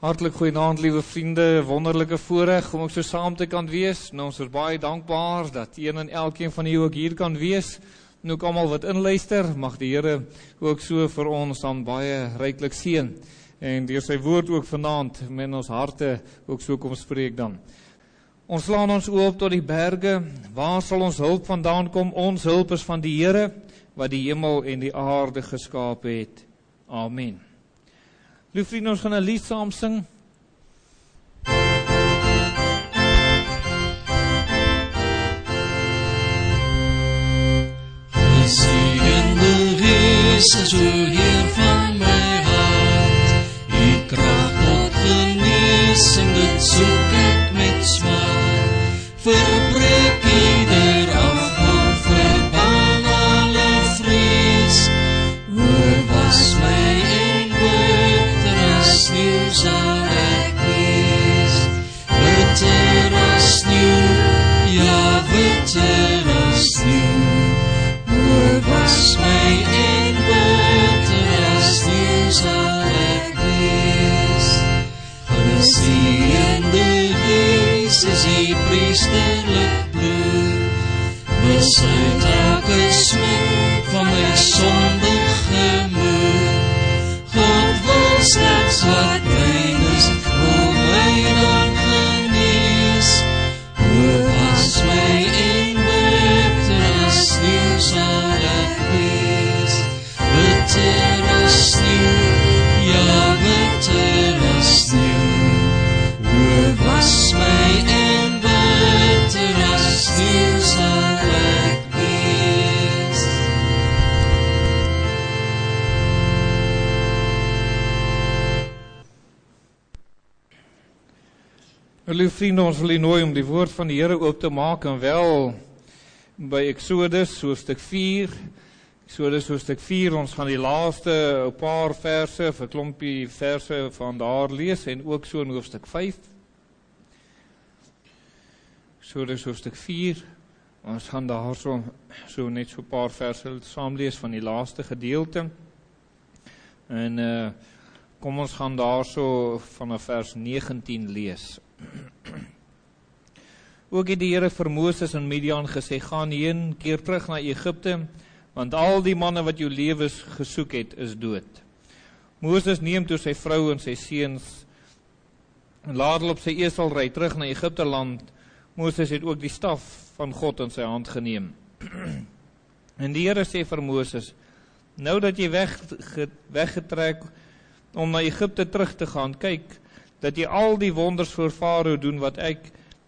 Hartlik goeienaand, liewe vriende, wonderlike voorreg om ook so saam te kan wees. Nou, ons is baie dankbaar dat een en elkeen van julle ook hier kan wees. En ook almal wat inluister, mag die Here ook so vir ons dan baie ryklik seën. En deur sy woord ook vanaand met ons harte ook so kom spreek dan. Ons slaan ons oë op tot die berge. Waar sal ons hulp vandaan kom? Ons hulp is van die Here wat die hemel en die aarde geskaap het. Amen. Lieve vriende, ons gaan 'n lied saam sing. Geseënde wees, o Heer van my hart, U krag tot genesing, dit soek ek met smart. Verbreek ieder afgrond, verban alle vrees, was my sneeuw sal ek wees, witter as sneeuw, ja witter as sneeuw, was my en witter as sneeuw sal ek wees. Geseënde wees is die priesterlik bloed, besluit elke smet van my sondige moed. God wil slechts wat rein is, wil my dan genees. Was my en witter as sneeuw sal ek wees, witter as sneeuw, ja witter as sneeuw. Was my en witter as sneeuw sal ek wees. Lieve vriende, ons wil u nooi om die woord van die Here oop te maak en wel by Exodus hoofstuk 4. Exodus hoofstuk 4, ons gaan die laaste paar verse, 'n klompie verse van daar lees en ook so in hoofstuk 5. Exodus hoofstuk 4, ons gaan daar so net so 'n paar verse saam lees van die laaste gedeelte. En kom ons gaan daar so vanaf vers 19 lees. Ook het die Here vir Moses in Midian gesê, gaan heen, keer terug na Egipte, want al die manne wat jou lewens gesoek het, is dood. Moses neem toe sy vrou en sy seuns en laat hulle op sy esel ry terug na Egipte land. Moses het ook die staf van God in sy hand geneem. En die Here sê vir Moses, nou dat jy weggetrek om na Egipte terug te gaan, kyk, dat jy al die wonders voor Farao doen wat ek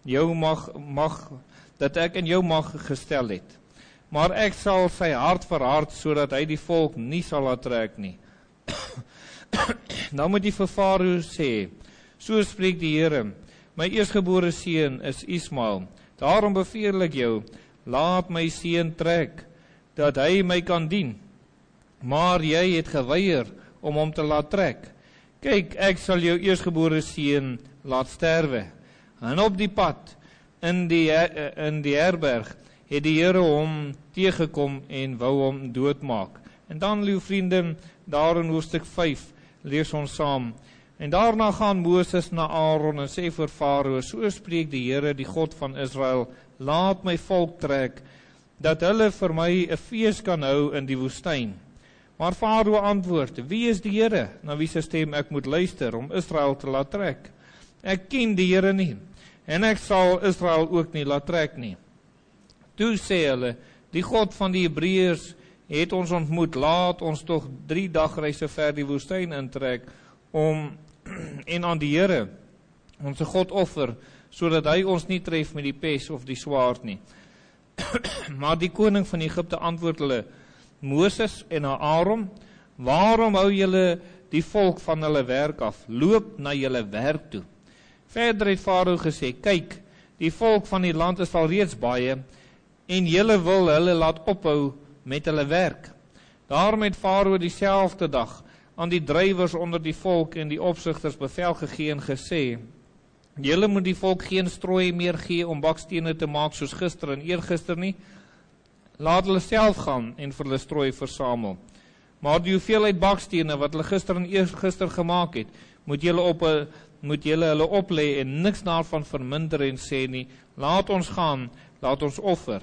in jou mag gestel het. Maar ek sal sy hart verhard, sodat hy die volk nie sal laat trek nie. Nou moet jy vir Farao sê, so spreek die Here, my eerstgebore seun is Ismael, daarom beveel ek jou, laat my seun trek, dat hy my kan dien. Maar jy het geweier om hom te laat trek. Kyk, ek sal jou eerstgebore seun laat sterwe. En op die pad, in die herberg, het die Here hom teëgekom en wou hom doodmaak. En dan, lieve vriende, daar in hoofstuk 5, lees ons saam. En daarna gaan Moses na Aaron en sê vir Farao, so spreek die Here, die God van Israel, laat my volk trek, dat hulle vir my 'n fees kan hou in die woestyn. Maar Farao antwoord, wie is die Here, na wie se stem ek moet luister, om Israel te laat trek? Ek ken die Here nie, en ek sal Israel ook nie laat trek nie. Toe sê hulle, die God van die Hebreërs het ons ontmoet, laat ons toch 3 dagreise ver die woestyn intrek, en aan die Here, onze God offer, sodat hy ons nie tref met die pes of die swaard nie. Maar die koning van Egipte antwoord hulle, Moses en Aaron, waarom hou julle die volk van hulle werk af? Loop na julle werk toe. Verder het Farao gesê, kyk, die volk van die land is al reeds baie, en julle wil hulle laat ophou met hulle werk. Daarom het Farao dieselfde dag aan die drywers onder die volk en die opsigters bevel gegee en gesê, julle moet die volk geen strooi meer gee om bakstene te maak soos gister en eergister nie, laat hulle self gaan en vir hulle strooi versamel. Maar die hoeveelheid bakstene wat hulle gister en eergister gemaak het, moet julle hulle oplê en niks daarvan verminder en sê nie, laat ons gaan, laat ons offer.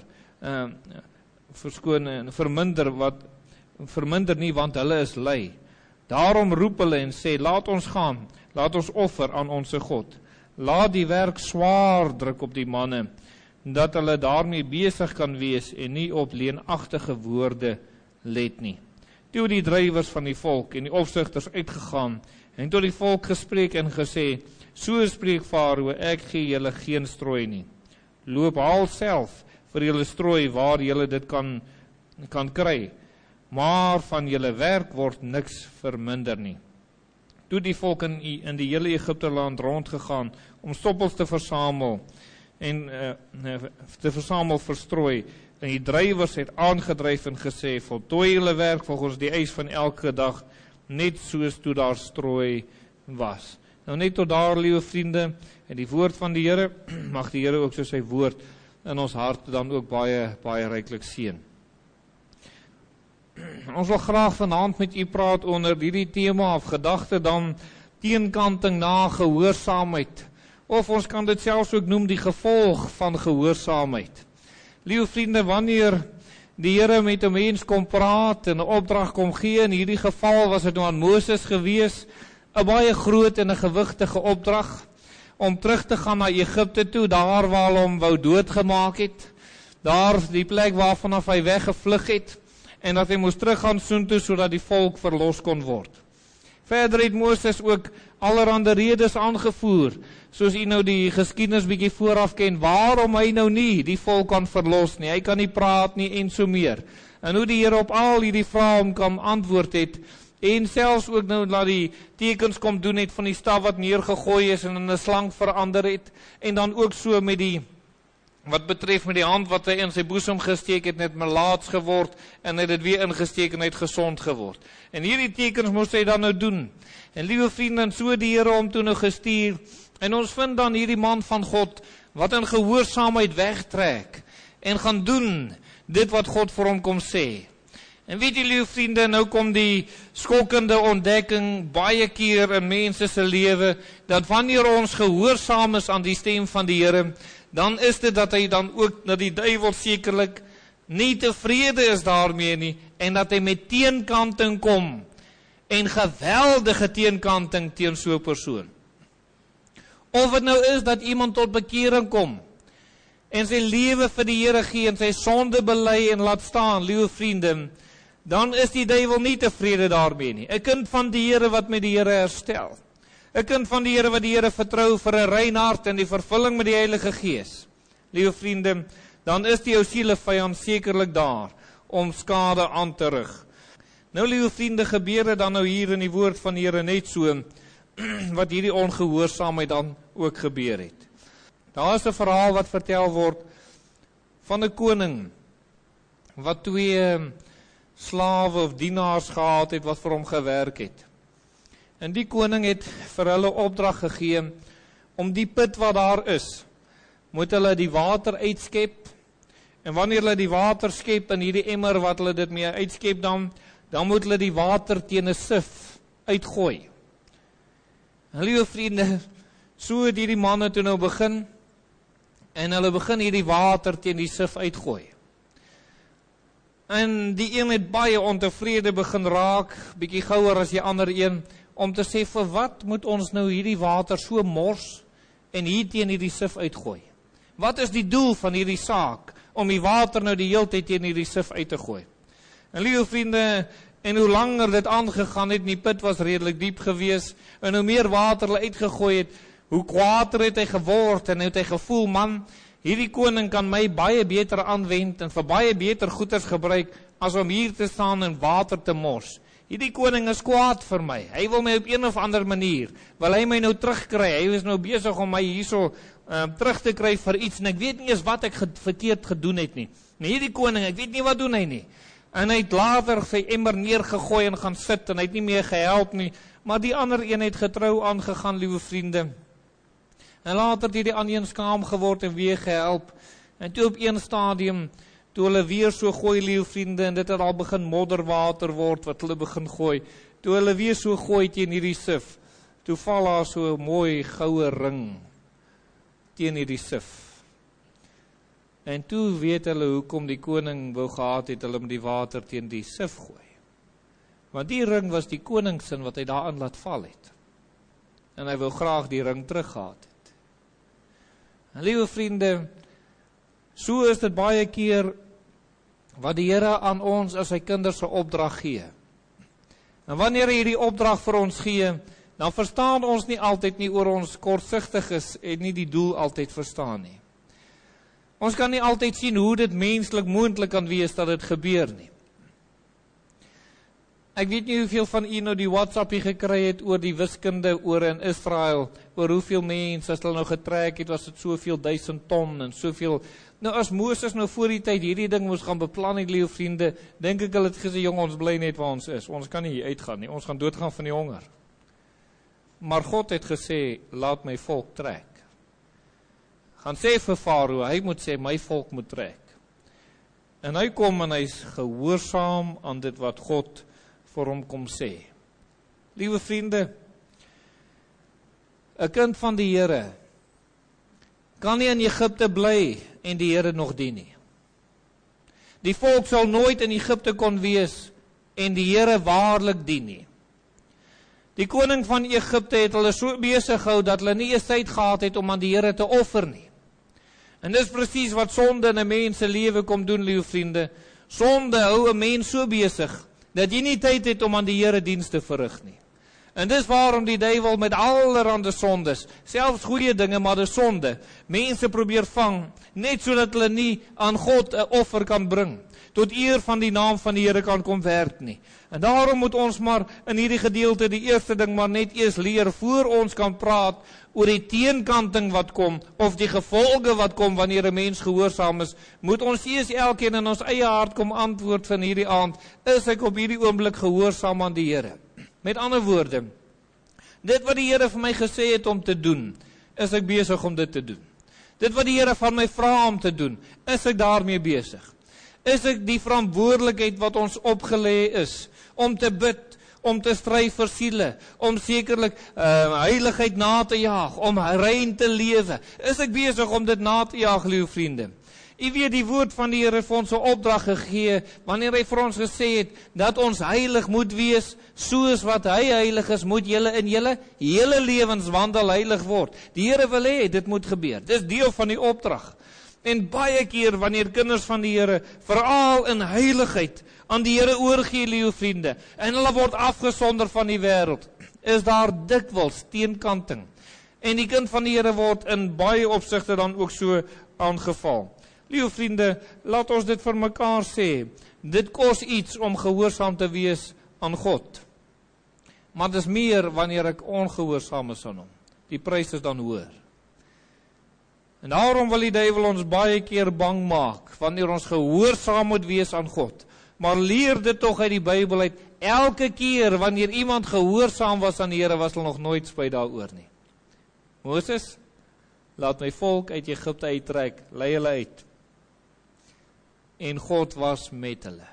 Verminder nie, want hulle is lui. Daarom roep hulle en sê, laat ons gaan, laat ons offer aan onze God. Laat die werk swaar druk op die manne, dat hulle daarmee besig kan wees en nie op leenagtige woorde let nie. Toe die drywers van die volk en die opsigters uitgegaan en tot die volk gespreek en gesê, so spreek Farao, ek gee julle geen strooi nie. Loop haal self vir julle strooi waar julle dit kan kry, maar van julle werk word niks verminder nie. Toe die volk in die hele Egipteland rondgegaan om stoppels te versamel en verstrooi, en die drywers het aangedryf en gesê, voltooi julle werk volgens die eis van elke dag, net soos toe daar strooi was. Nou net tot daar, liewe vriende, en die woord van die Here, mag die Here ook so sy woord in ons hart dan ook baie, baie ryklik seën. Ons wil graag vanaand met u praat onder hierdie tema of gedagte dan teenkanting na gehoorsaamheid, of ons kan dit selfs ook noem die gevolg van gehoorsaamheid. Liewe vriende, wanneer die Here met 'n mens kom praat en 'n opdrag kom gee, in hierdie geval was dit nou aan Moses gewees, 'n baie groot en 'n gewigtige opdrag, om terug te gaan na Egipte toe, daar waar hulle hom wou doodgemaak het, daar die plek waarvanaf hy weggevlug het, en dat hy moes teruggaan soontoe, sodat die volk verlos kon word. Verder het Moses ook allerhande redes aangevoer, soos u nou die geskiedenis bietjie vooraf ken, waarom hy nou nie die volk kan verlos nie, hy kan nie praat nie en so meer. En hoe die Here op al hierdie vrae hom kan antwoord het, en selfs ook nou laat die tekens kom doen het van die staf wat neergegooi is en in 'n slang verander het, en dan ook so met die wat betref met die hand wat hy in sy boesem gesteek het, net melaats geword, en het dit weer ingesteek en het gesond geword. En hierdie tekens moes hy dan nou doen. En liewe vriende, so die Here hom toe nou gestuur, en ons vind dan hierdie man van God, wat in gehoorsaamheid wegtrek, en gaan doen, dit wat God vir hom kom sê. En weet jy, liewe vriende, nou kom die skokkende ontdekking, baie keer in mense se lewe, dat wanneer ons gehoorsaam is aan die stem van die Here, dan is dit dat hy dan ook, dat die duiwel sekerlik nie tevrede is daarmee nie, en dat hy met teenkanting kom, en geweldige teenkanting teen so 'n persoon. Of het nou is dat iemand tot bekering kom, en sy lewe vir die Here gee, en sy sonde bely en laat staan, liewe vriende, dan is die duiwel nie tevrede daarmee nie. 'n kind van die Here wat met die Here herstel, 'n kind van die Here wat die Here vertrou vir 'n rein hart en die vervulling met die Heilige Gees, liewe vriende, dan is die ou sielevyand sekerlik daar om skade aan te rig. Nou, liewe vriende, gebeur dit dan nou hier in die woord van die Here net so, wat hierdie ongehoorsaamheid dan ook gebeur het. Daar is 'n verhaal wat vertel word van 'n koning, wat 2 slawe of dienaars gehad het, wat vir hom gewerk het. En die koning het vir hulle opdrag gegee, om die put wat daar is, moet hulle die water uitskep, en wanneer hulle die water skep in hierdie emmer wat hulle dit mee uitskep, dan moet hulle die water teen 'n sif uitgooi. En liewe vriende, so het hierdie manne toe nou begin, en hulle begin hierdie water teen die sif uitgooi. En die een het baie ontevrede begin raak, bietjie gouer as die ander een, om te sê, vir wat moet ons nou hierdie water so mors, en hier teen hierdie sif uitgooi? Wat is die doel van hierdie saak, om die water nou die hele tyd teen hierdie sif uit te gooi? En liewe vriende, en hoe langer dit aangegaan het, die put was redelik diep gewees, en hoe meer water hulle uitgegooi het, hoe kwaader het hy geword, en het hy gevoel, man, hierdie koning kan my baie beter aanwend, en vir baie beter goeders gebruik, as om hier te staan en water te mors. Hierdie koning is kwaad vir my, hy wil my op een of ander manier, wil hy my nou terugkry, hy is nou besig om my hierso terug te kry vir iets, en ek weet nie eens wat ek verkeerd gedoen het nie. En hierdie koning, ek weet nie wat doen hy nie. En hy het later sy emmer neergegooi en gaan sit, en hy het nie meer gehelp nie, maar die ander een het getrou aangegaan, liewe vriende. En later het die ander een skaam geword en weer gehelp, en toe op een stadium, toe hulle weer so gooi, liewe vriende, en dit het al begin modderwater word, wat hulle begin gooi, toe hulle weer so gooi teen hierdie sif, toe val daar so 'n mooi goue ring teen hierdie sif. En toe weet hulle hoekom die koning wou gehad het hulle met die water teen die sif gooi. Want die ring was die koningsin wat hy daarin laat val het. En hy wou graag die ring teruggehad het. En liewe vriende, so is dit baie keer wat die Here aan ons as sy kinders 'n opdrag gee. En wanneer hy hierdie opdrag vir ons gee, dan verstaan ons nie altyd nie oor ons kortsigtig is en nie die doel altyd verstaan nie. Ons kan nie altyd sien hoe dit menslik moontlik kan wees dat dit gebeur nie. Ek weet nie hoeveel van u nou die WhatsAppie gekry het oor die wiskunde oor in Israel, oor hoeveel mense as hulle nou getrek het, was dit soveel 1000 ton en soveel. Nou as Moses nou voor die tyd hierdie ding moes gaan beplan het, liewe vriende, dink ek hulle het gesê, jong, ons bly net waar ons is. Ons kan nie hier uitgaan nie. Ons gaan doodgaan van die honger. Maar God het gesê, laat my volk trek. Gaan sê vir Farao, hy moet sê, my volk moet trek. En hy kom en hy's gehoorsaam aan dit wat God vir hom kom sê. Liewe vriende, 'n kind van die Here kan nie in Egipte bly en die Here nog dien nie. Die volk sal nooit in Egipte kon wees en die Here waarlik dien nie. Die koning van Egipte het hulle so besig gehou dat hulle nie eens tyd gehad het om aan die Here te offer nie. En dis presies wat sonde in 'n mens se lewe kom doen, liewe vriende. Sonde hou 'n mens so besig dat jy nie tyd het om aan die Here diens te verrig nie. En dis waarom die duiwel met allerhande sondes, selfs goeie dinge, maar dis sonde, mense probeer vang, net sodat hulle nie aan God 'n offer kan bring, tot eer van die naam van die Here kan kom werk nie. En daarom moet ons maar in hierdie gedeelte die eerste ding maar net eers leer, voor ons kan praat oor die teenkanting wat kom, of die gevolge wat kom wanneer 'n mens gehoorsaam is, moet ons eers elkeen in ons eie hart kom antwoord van hierdie aand, is ek op hierdie oomblik gehoorsaam aan die Here? Met ander woorde, dit wat die Here vir my gesê het om te doen, is ek besig om dit te doen. Dit wat die Here van my vra om te doen, is ek daarmee besig. Is ek die verantwoordelikheid wat ons opgelê is, om te bid, om te stry vir siele, om sekerlik heiligheid na te jaag, om rein te lewe, is ek besig om dit na te jaag, liewe vriende. U weet, die woord van die Here het vir ons 'n opdrag gegee, wanneer hy vir ons gesê het, dat ons heilig moet wees, soos wat hy heilig is, moet julle in julle hele lewenswandel heilig word. Die Here wil hê, dit moet gebeur. Dis deel van die opdrag. En baie keer, wanneer kinders van die Here, veral in heiligheid, aan die Here oorgee, liewe vriende, en hulle word afgesonder van die wêreld, is daar dikwels teenkanting. En die kind van die Here word in baie opsigte dan ook so aangeval. Liewe vriende, laat ons dit vir mekaar sê, dit kos iets om gehoorsaam te wees aan God. Maar dis meer wanneer ek ongehoorsaam is aan hom. Die prys is dan hoër. En daarom wil die duiwel ons baie keer bang maak, wanneer ons gehoorsaam moet wees aan God. Maar leer dit tog uit die Bybel uit, elke keer wanneer iemand gehoorsaam was aan die Here, was hulle nog nooit spyt daaroor nie. Moses, laat my volk uit Egipte uittrek, lei hulle uit. En God was met hulle.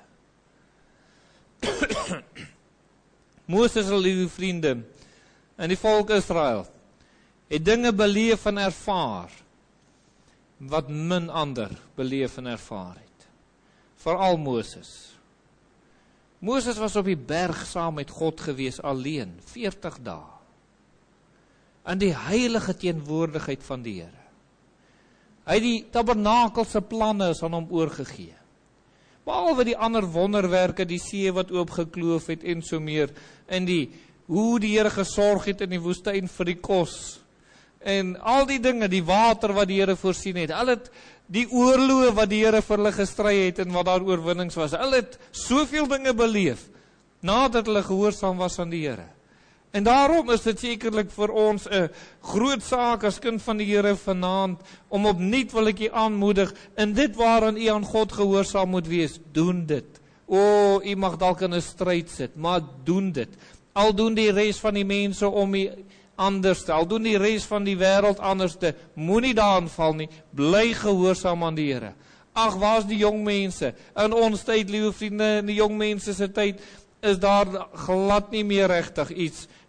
Moses, liewe vriende, en die volk Israel, het dinge beleef en ervaar, wat min ander beleef en ervaar het. Veral Moses. Moses was op die berg saam met God gewees, alleen, 40 dae. In die heilige teenwoordigheid van die Here. Hy het die tabernakel se planne aan hom oorgegee. Behalwe die ander wonderwerke, die see wat oopgekloof het en so meer, en hoe die Here gesorg het in die woestyn vir die kos, en al die dinge, die water wat die Here voorsien het, al het die oorloë wat die Here vir hulle gestry het, en wat daar oorwinnings was, al het soveel dinge beleef, nadat hulle gehoorsaam was aan die Here. En daarom is dit sekerlik vir ons 'n groot saak as kind van die Here vanaand, om opnuut wil ek u aanmoedig, in dit waaraan u aan God gehoorsaam moet wees, doen dit. O, u mag dalk in 'n stryd sit, maar doen dit. Al doen die res van die mense om u anders te, al doen die res van die wêreld anders te, moenie daaraan val nie, bly gehoorsaam aan die Here. Ag, waar's die jong mense? In ons tyd, liewe vriende, in die jong mense se tyd, is daar glad nie meer regtig iets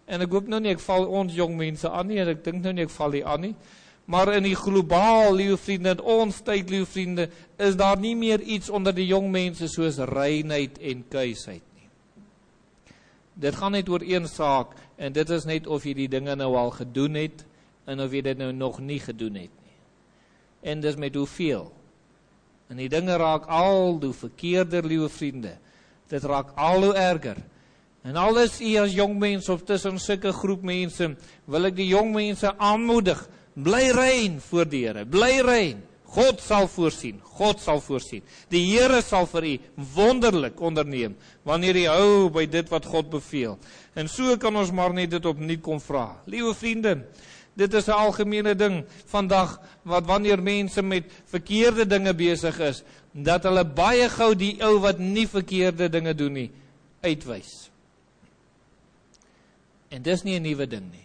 en ek hoop nou nie ek val ons jong mense aan nie, en ek dink nou nie ek val die aan nie, maar in die globaal, liewe vriende, in ons tyd, liewe vriende, is daar nie meer iets onder die jong mense soos reinheid en kuisheid nie. Dit gaan net oor een saak, en dit is net of jy die dinge nou al gedoen het, en of jy dit nou nog nie gedoen het nie. En dis met hoeveel. En die dinge raak al hoe verkeerder, liewe vriende. Dit raak al hoe erger. En alles u as jong mense of tussen sulke groep mense, wil ek die jong mense aanmoedig, bly rein voor die Here, bly rein. God sal voorsien, God sal voorsien. Die Here sal vir u wonderlik onderneem, wanneer u hou by dit wat God beveel. En so kan ons maar net dit opnuut kom vra. Liewe vriende, dit is 'n algemene ding vandag, wat wanneer mense met verkeerde dinge besig is, dat hulle baie gou die ou wat nie verkeerde dinge doen nie, uitwys. En dis nie 'n nuwe ding nie.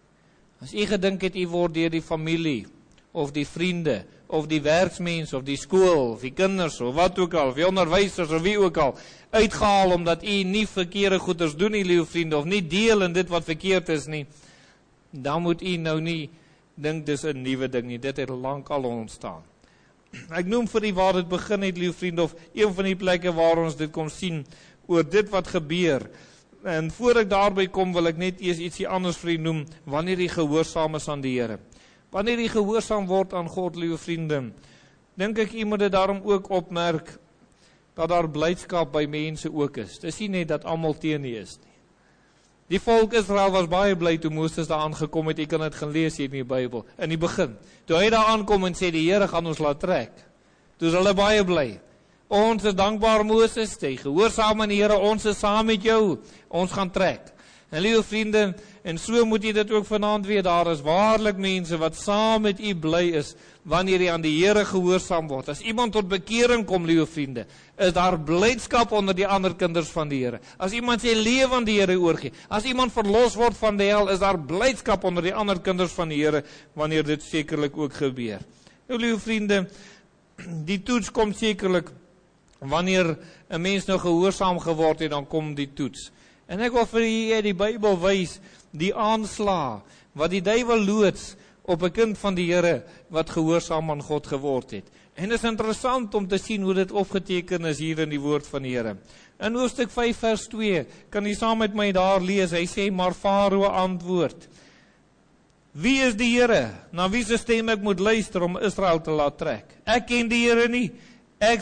As u gedink het, u word deur die familie, of die vriende, of die werksmense, of die skool, of die kinders, of wat ook al, of die onderwysers, of wie ook al, uitgehaal, omdat u nie verkeerde goeders doen nie, liewe vriende, of nie deel in dit wat verkeerd is nie, dan moet u nou nie dink dis 'n nuwe ding nie, dit het lank al ontstaan. Ek noem vir u waar dit begin het, liewe vriende, of een van die plekke waar ons dit kom sien, oor dit wat gebeur. En voor ek daarby kom, wil ek net eers ietsie anders vir u noem, wanneer u gehoorsaam is aan die Here. Wanneer u gehoorsaam word aan God, liewe vriende, dink ek u moet dit daarom ook opmerk, dat daar blydskap by mense ook is. Dis nie net dat almal teen u is nie. Die volk Israel was baie bly toe Moses daar aangekom het. Jy kan dit gaan lees hier in die Bybel, in die begin. Toe hy daar aankom en sê, die Here gaan ons laat trek, toe is hulle baie bly. Ons is dankbaar, Moses, jy gehoorsaam aan die Here, ons is saam met jou, ons gaan trek. En liewe vriende, en so moet jy dit ook vanaand weet, daar is waarlik mense wat saam met u bly is, wanneer jy aan die Here gehoorsaam word. As iemand tot bekering kom, liewe vriende, is daar blydskap onder die ander kinders van die Here. As iemand sy lewe aan die Here oorgee, as iemand verlos word van die hel, is daar blydskap onder die ander kinders van die Here, wanneer dit sekerlik ook gebeur. Nou, liewe vriende, die toets kom sekerlik, wanneer 'n mens nou gehoorsaam geword het, dan kom die toets. En ek wil vir u die Bybel wys, die aanslag, wat die duiwel loods op 'n kind van die Here, wat gehoorsaam aan God geword het. En dit is interessant om te sien hoe dit opgeteken is hier in die woord van die Here. In hoofstuk 5 vers 2, kan u saam met my daar lees, hy sê, maar Farao antwoord, wie is die Here, na wie se stem ek moet luister om Israel te laat trek? Ek ken die Here nie, ek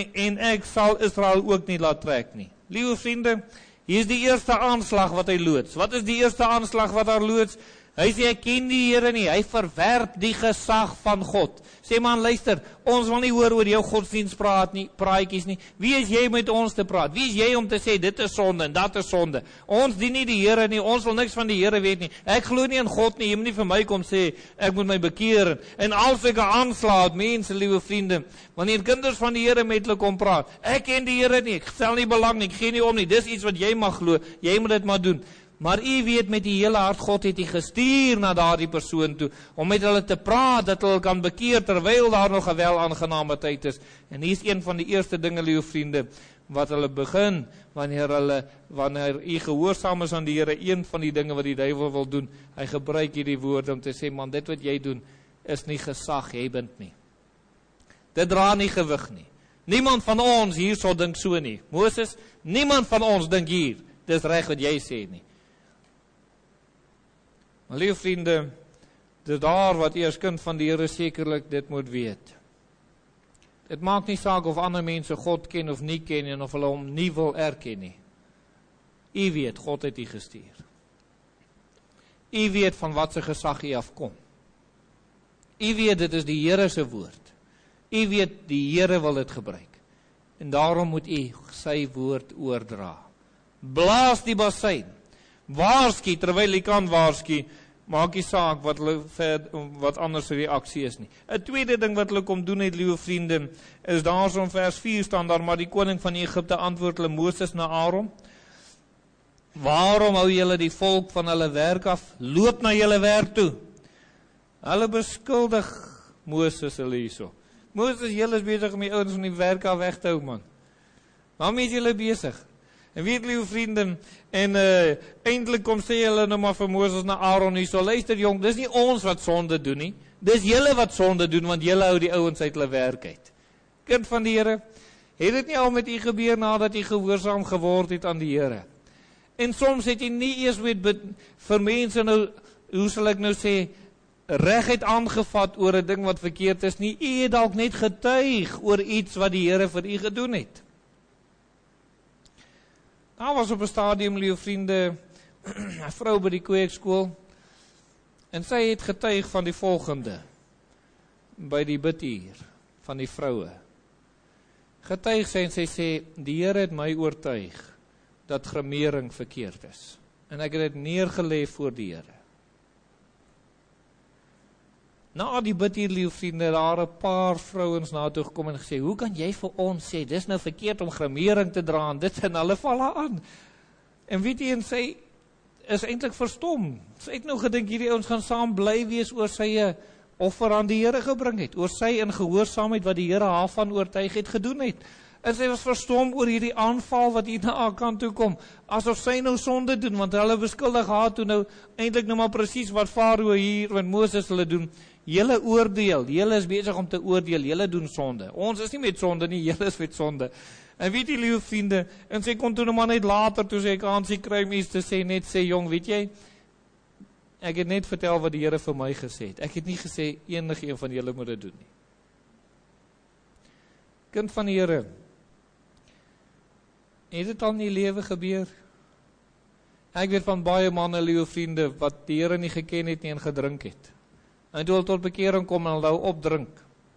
sal Israel ook nie laat trek nie. Liewe vriende, hier is die eerste aanslag wat hy loods. Wat is die eerste aanslag wat daar loods? Hy sê, ek ken die Here nie, hy verwerp die gesag van God. Sê man, luister, ons wil nie hoor oor jou godsdienst praatjies nie. Wie is jy met ons te praat? Wie is jy om te sê, dit is sonde en dat is sonde? Ons dien nie die Here nie, ons wil niks van die Here weet nie. Ek glo nie in God nie, jy moet nie vir my kom sê, ek moet my bekeer. En al sulke aanslaat, mense, liewe vriende, wanneer kinders van die Here met hulle kom praat, ek ken die Here nie, ek stel nie belang nie, ek gee nie om nie, dis iets wat jy mag glo, jy moet dit maar doen. Maar u weet met die hele hart, God het u gestuur na daardie persoon toe, om met hulle te praat, dat hulle kan bekeer, terwyl daar nog 'n wel-aangename tyd is. En hier is een van die eerste dinge, liewe vriende, wat hulle begin, wanneer u gehoorsaam is aan die Here, een van die dinge wat die duiwel wil doen, hy gebruik hierdie woorde om te sê, man, dit wat jy doen, is nie gesaghebend nie. Dit dra nie gewig nie. Niemand van ons hier sal dink so nie. Moses, niemand van ons dink hier, dis reg wat jy sê nie. Maar lieve vriende, dit daar wat u as kind van die Here sekerlik dit moet weet. Dit maak nie saak of ander mense God ken of nie ken en of hulle hom nie wil erken nie. U weet, God het u gestuur. U weet van wat se gesag u afkom. U weet, dit is die Here se woord. U weet, die Here wil dit gebruik. En daarom moet u sy woord oordra. Blaas die bassein. Waarsku, terwyl jy kan waarsku, maak nie saak wat anders die reaksie is nie. 'n tweede ding wat hulle kom doen het, liewe vriende, is daar so in vers 4 staan daar, maar die koning van Egipte antwoord hulle Moses na Aaron, waarom hou julle die volk van hulle werk af? Loop na julle werk toe. Hulle beskuldig Moses hulle hierso. Moses, julle is besig om die ouens van die werk af weg te hou, man. Waarmee is julle besig? En weet liewe vriende, en eindelijk kom sê hulle nou maar vir Moses na Aaron hier, so luister jong, dis nie ons wat sonde doen nie, dis julle wat sonde doen, want julle hou die ouens uit hulle werk uit. Kind van die Here, het dit nie al met u gebeur nadat u gehoorsaam geword het aan die Here? En soms het u nie eers vir mense nou, hoe sal ek nou sê, reguit aangevat oor 'n ding wat verkeerd is nie, u het dalk net getuig oor iets wat die Here vir u gedoen het. Daar was op 'n stadium, liewe vriende, 'n vrou by die kweekskool, en sy het getuig van die volgende, by die bidtuur van die vroue. Getuig sy en sy sê, die Here het my oortuig, dat gremering verkeerd is. En ek het dit neergelê voor die Here. Na die bidtuur, liewe vriende, daar 'n paar vrouens na toe gekom en gesê, hoe kan jy vir ons sê, dis nou verkeerd om gremering te dra, en dit en hulle val haar aan. En weet jy, en sy is eintlik verstom. Sy het nou gedink, hierdie ouens gaan saam bly wees oor sy offer aan die Here gebring het, oor sy in gehoorsaamheid wat die Here haar van oortuig het gedoen het. En sy was verstom oor hierdie aanval wat hier na haar kant toe kom, asof sy nou sonde doen, want hulle beskuldig haar toe nou, eintlik nou maar presies wat Farao hier met Moses hulle doen. Julle oordeel, julle is besig om te oordeel, julle doen sonde. Ons is nie met sonde nie, julle is met sonde. En weet jy, liewe vriende, en sy kon toe nou maar net later, toe sy ek aansie kry om iets te sê, net sê, jong, weet jy, ek het net vertel wat die Here vir my gesê het. Ek het nie gesê, enige een van julle moet dit doen nie. Kind van die Here, het dit al in die lewe gebeur? Ek weet van baie manne, liewe vriende, wat die Here nie geken het nie en gedrink het. En toe hulle tot bekering kom en hulle nou opdrink.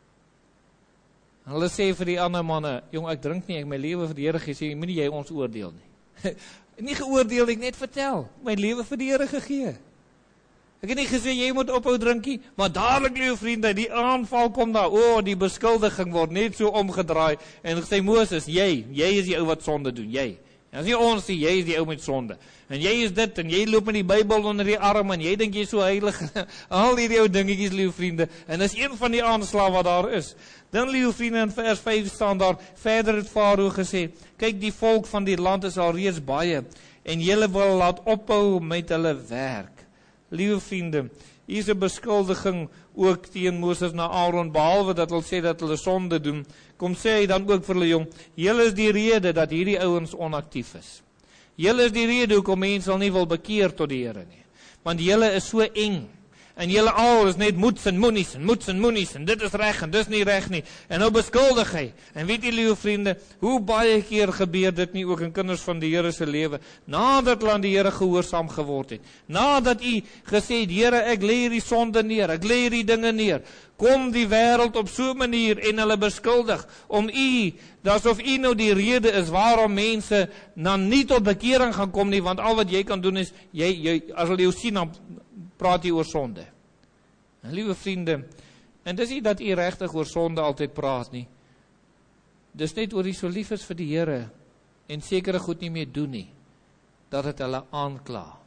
En hulle sê vir die ander manne, jong, ek drink nie, ek my lewe vir die Here gesê, moenie jy ons oordeel nie. Nie geoordeel, ek net vertel, my lewe vir die Here gegee. Ek het nie gesê, jy moet ophou drinkie, maar dadelik, liewe vriende, die aanval kom daar, die beskuldiging word net so omgedraai, en gesê, Moses, jy is die ou wat sonde doen, jy. En as nie ons sê, jy is die ou met sonde, en jy is dit, en jy loop met die Bybel onder die arm, en jy dink jy is so heilig, al die ou dingetjies, liewe vriende, en dis een van die aanslae wat daar is. Dan, liewe vriende, in vers 5 staan daar, verder het Farao gesê, kyk, die volk van die land is al reeds baie, en julle wil laat ophou met hulle werk. Liewe vriende, hier is 'n beskuldiging ook teen Moses na Aaron, behalwe dat hulle sê dat hulle sonde doen, kom sê hy dan ook vir hulle, jong, julle is die rede dat hierdie ouens onaktief is. Julle is die rede hoekom mense al nie wil bekeer tot die Here nie, want julle is so eng, en julle al is net moeds en moenies, en dit is reg, en dis nie reg nie, en nou beskuldig hy, en weet jy, liewe vriende, hoe baie keer gebeur dit nie ook in kinders van die Here se lewe, nadat hulle aan die Here gehoorsaam geword het, nadat u gesê het, Here, ek lê hierdie sonde neer, ek lê hierdie dinge neer, kom die wêreld op so 'n manier en hulle beskuldig, om u, asof u nou die rede is, waarom mense dan nie tot bekering gaan kom nie, want al wat jy kan doen is, jy as hulle jou sien, dan praat jy oor sonde. En liewe vriende, en dis nie dat jy regtig oor sonde altyd praat nie, dis net oor die so lief is vir die Here, en sekere goed nie meer doen nie, dat het hulle aankla.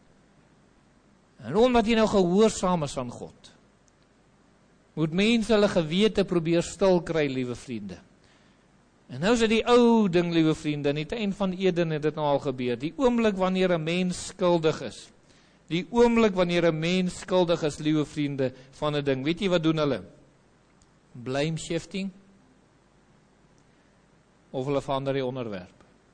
En omdat jy nou gehoorsaam is aan God, moet mense hulle gewete probeer stil kry, liewe vriende. En nou is dit die ou ding, liewe vriende, in die tuin van Eden het dit nou al gebeur, die oomblik wanneer 'n mens skuldig is, die oomblik wanneer 'n mens skuldig is, liewe vriende, van 'n ding, weet jy wat doen hulle? Blame shifting, of hulle verander die onderwerp.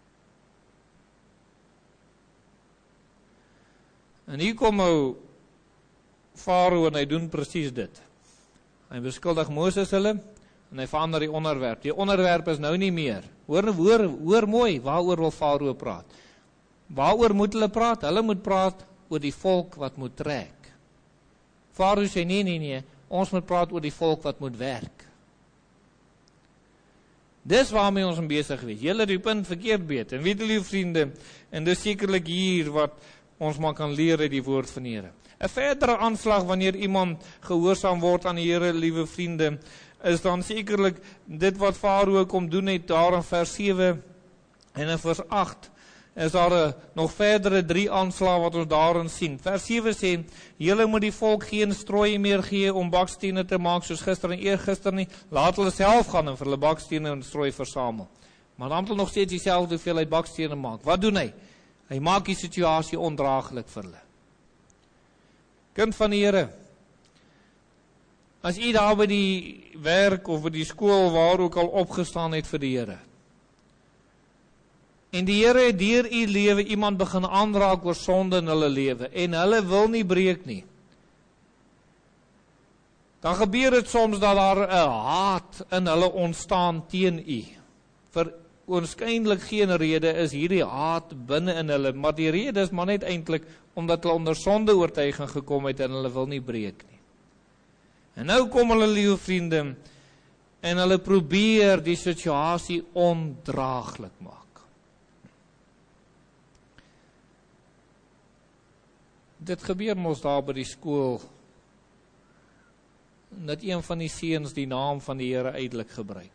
En hier kom nou Farao en hy doen presies dit. Hy beskuldig Moses hulle, en hy verander die onderwerp. Die onderwerp is nou nie meer. Hoor mooi, waaroor wil Farao praat? Waaroor moet hulle praat? Hulle moet praat oor die volk wat moet trek. Farao sê, nee, ons moet praat oor die volk wat moet werk. Dis waarmee ons besig wees. Julle het die punt verkeerd weet. En weet julle, vriende, en dis sekerlik hier wat ons maar kan leer uit die woord van die Here. 'n verdere aanslag wanneer iemand gehoorsaam word aan die Here, liewe vriende, is dan sekerlik dit wat Farao kom doen het daar in vers 7 en in vers 8. Is daar nog verdere 3 aanslae wat ons daarin sien. Vers 7 sê, julle moet die volk geen strooi meer gee om bakstene te maak soos gister en eergister nie. Laat hulle self gaan en vir hulle bakstene en strooi versamel. Maar dan wil nog steeds dieselfde hoeveelheid bakstene maak. Wat doen hy? Hy maak die situasie ondraaglik vir hulle. Kind van die Here, as u daar by die werk of by die skool waar ook al opgestaan het vir die Here, en die Here het deur u lewe iemand begin aanraak oor sonde in hulle lewe, en hulle wil nie breek nie, dan gebeur dit soms dat daar 'n haat in hulle ontstaan teen u. Vir oorskynlik geen rede is hierdie haat binne in hulle, maar die rede is maar net eintlik omdat hulle onder sondeoortuiging gekom het en hulle wil nie breek nie. En nou kom hulle, liewe vriende, en hulle probeer die situasie ondraaglik maak. Dit gebeur mos daar by die skool, dat een van die seuns die naam van die Here uitelik gebruik.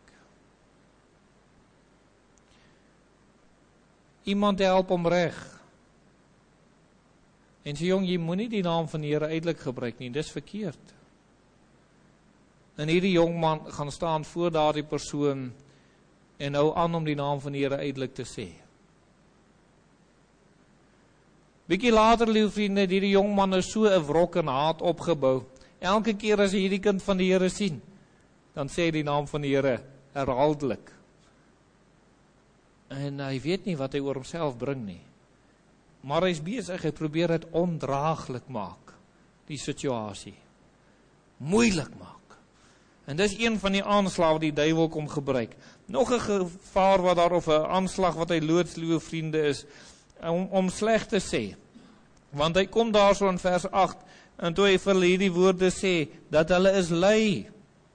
Iemand help hom reg. En sê, jong, jy moenie die naam van die Here uitelik gebruik nie, dis verkeerd. En hierdie jongman gaan staan voor daardie persoon en hou aan om die naam van die Here uitelik te sê. Bietjie later, liewe vriende, hierdie jongman is so 'n wrok en haat opgebou. Elke keer as hy hierdie kind van die Here sien, dan sê hy die naam van die Here herhaaldelik. En hy weet nie wat hy oor homself bring nie. Maar hy is besig, hy probeer dit ondraaglik maak, die situasie. Moeilik maak. En dis een van die aanslae wat die duiwel kom gebruik. Nog 'n gevaar wat daar, of 'n aanslag wat hy loods, liewe vriende, is om sleg te sê. Want hy kom daar so in vers 8, en toe hy vir hulle hierdie woorde sê, dat hulle is lui.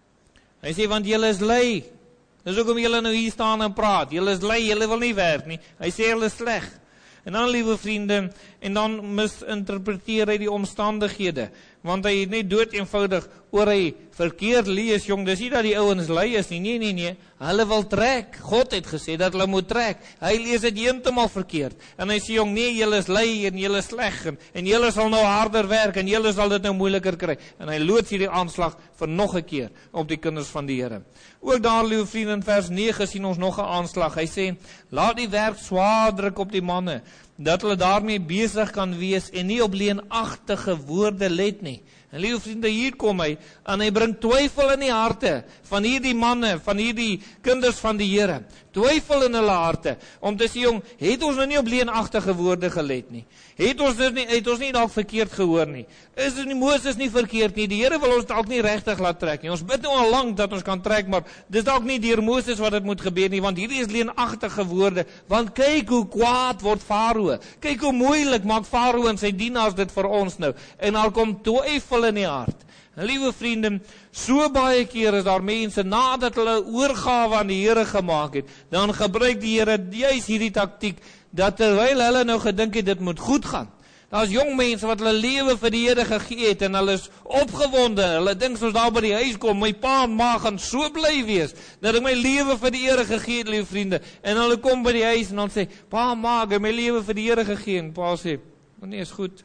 Hy sê, want julle is lui. Dis hoekom julle nou hier staan en praat. Julle is lui, julle wil nie werk nie. Hy sê hulle is sleg. En dan, liewe vriende, en dan misinterpreteer hy die omstandighede. Want hy het net dood eenvoudig oor hy verkeerd lees, jong, dis nie dat die ouens lui is nie, nee, hulle wil trek. God het gesê dat hulle moet trek. Hy lees dit heeltemal verkeerd. En hy sê, jong, nee, julle is lui en julle is sleg en julle sal nou harder werk en julle sal dit nou moeiliker kry. En hy loods hierdie aanslag vir nog 'n keer op die kinders van die Here. Ook daar, liewe vriende, in vers 9 sien ons nog 'n aanslag. Hy sê, laat die werk swaar druk op die manne, dat hulle daarmee besig kan wees en nie op leenagtige woorde let nie. En liewe vriende, hier kom hy, en hy bring twyfel in die harte van hierdie manne, van hierdie kinders van die Here. Twyfel in hulle harte, om te sê, jong, het ons nou nie op leenagtige woorde gelet nie? Het ons nie dalk verkeerd gehoor nie? Is nie Moses nie verkeerd nie? Die Here wil ons dalk nie regtig laat trek nie. Ons bid nou al lank dat ons kan trek, maar dis dalk nie deur Moses wat dit moet gebeur nie, want hierdie is leenagtige woorde. Want kyk hoe kwaad word Farao. Kyk hoe moeilik maak Farao en sy dienaars dit vir ons nou. En daar kom twyfel in die hart. En liewe vriende, so baie keer is daar mense, nadat hulle oorgawe aan die Here gemaak het, dan gebruik die Here juist hierdie taktiek, dat terwyl hulle nou gedink het, dit moet goed gaan. Daar is jong mense wat hulle lewe vir die Here gegee het, en hulle is opgewonde, hulle dink soos daar by die huis kom, my pa en ma gaan so bly wees, dat ek my lewe vir die Here gegee het, liewe vriende, en hulle kom by die huis, en dan sê, pa, ma, ek het my lewe vir die Here gegee, en pa sê, nee, is goed.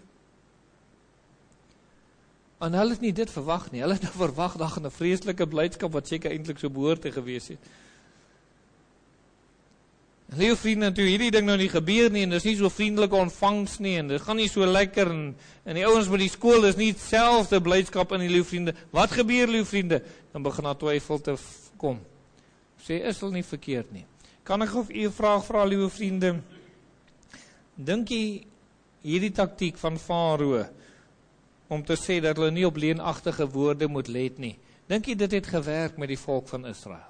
En hulle het nie dit verwag nie, hulle het nou verwag dat 'n vreeslike blydskap wat seker eintlik so behoort te gewees het. En liewe vriende, toe hierdie ding nou nie gebeur nie, en dis nie so vriendelike ontvangs nie, en dit gaan nie so lekker, en die ouens by die skool is nie selfde blydskap in die liewe vriende. Wat gebeur, liewe vriende? Dan begin daar twyfel te kom. Sê, is hulle nie verkeerd nie? Kan ek of u 'n vraag vra, liewe vriende? Dink jy hierdie taktiek van Farao, om te sê dat hulle nie op leenagtige woorde moet let nie, dink jy dit het gewerk met die volk van Israel?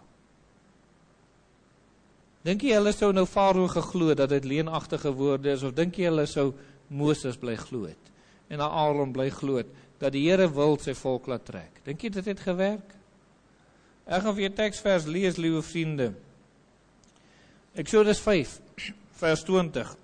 Dink jy hulle sou nou Farao geglo dat dit leenagtige woorde is, of dink jy hulle sou Moses bly glo het, en Aaron bly glo het, dat die Here wil sy volk laat trek? Dink jy dit het gewerk? Ek gaan vir jou teksvers lees, liewe vriende. Eksodus 5, vers 20.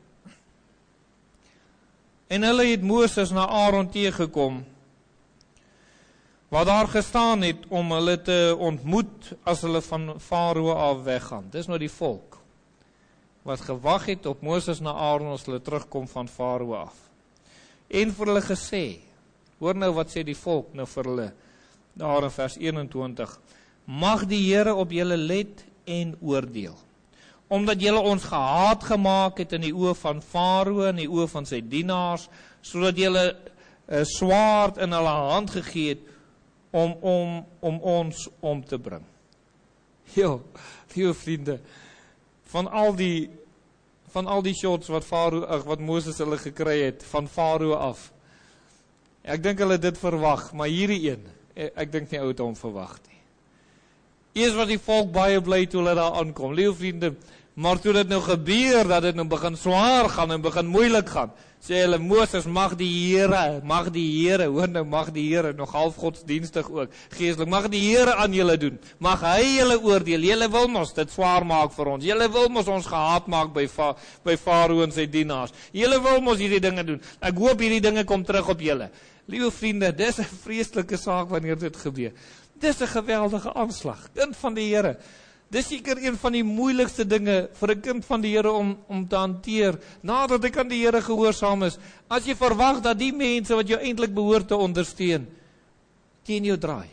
En hulle het Moses na Aaron teëgekom, wat daar gestaan het om hulle te ontmoet as hulle van Farao af weggaan. Dis nou die volk wat gewag het op Moses na Aaron as hulle terugkom van Farao af. En vir hulle gesê, hoor nou wat sê die volk nou vir hulle, daar in vers 21, mag die Here op julle let en oordeel, omdat julle ons gehaat gemaak het in die oë van Farao, in die oë van sy dienaars, sodat julle 'n swaard in hulle hand gegee het, om ons om te bring. Jo, liewe vriende, van al die shots wat Moses hulle gekry het, van Farao af, ek dink hulle het dit verwag, maar hierdie een, ek dink nie ou het hom verwag nie. Eers was die volk baie bly toe hulle daar aankom, liewe vriende, maar toe dit nou gebeur, dat dit nou begin swaar gaan en begin moeilik gaan, sê hulle, Moses, mag die Here, hoor nou, mag die Here, nog half godsdienstig ook, geestelik, mag die Here aan julle doen, mag hy julle oordeel, julle wil mos dit swaar maak vir ons, julle wil mos ons gehaat maak by Farao en sy dienaars, julle wil mos hierdie dinge doen, ek hoop hierdie dinge kom terug op julle. Liewe vriende, dis 'n vreeslike saak wanneer dit gebeur. Dis 'n geweldige aanslag, kind van die Here. Dis seker een van die moeilikste dinge vir 'n kind van die Here om te hanteer, nadat ek aan die Here gehoorsaam is, as jy verwag dat die mense wat jou eintlik behoort te ondersteun, teen jou draai.